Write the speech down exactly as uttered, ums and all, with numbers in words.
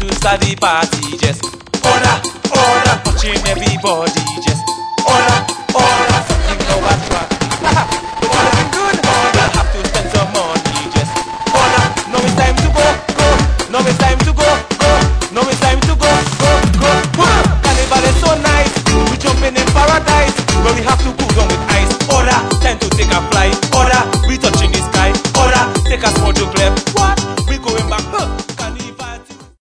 to start the party. Just order, order, watching everybody. Just order, order, something go as well. But you're looking good. Order, have to spend some money. Just order, now it's time to go, go. Now it's time to go, go. Now it's time to go, go, go. Woo! Carnival is so nice. We jumping in paradise, but we have to cool down with ice. Order, time to take a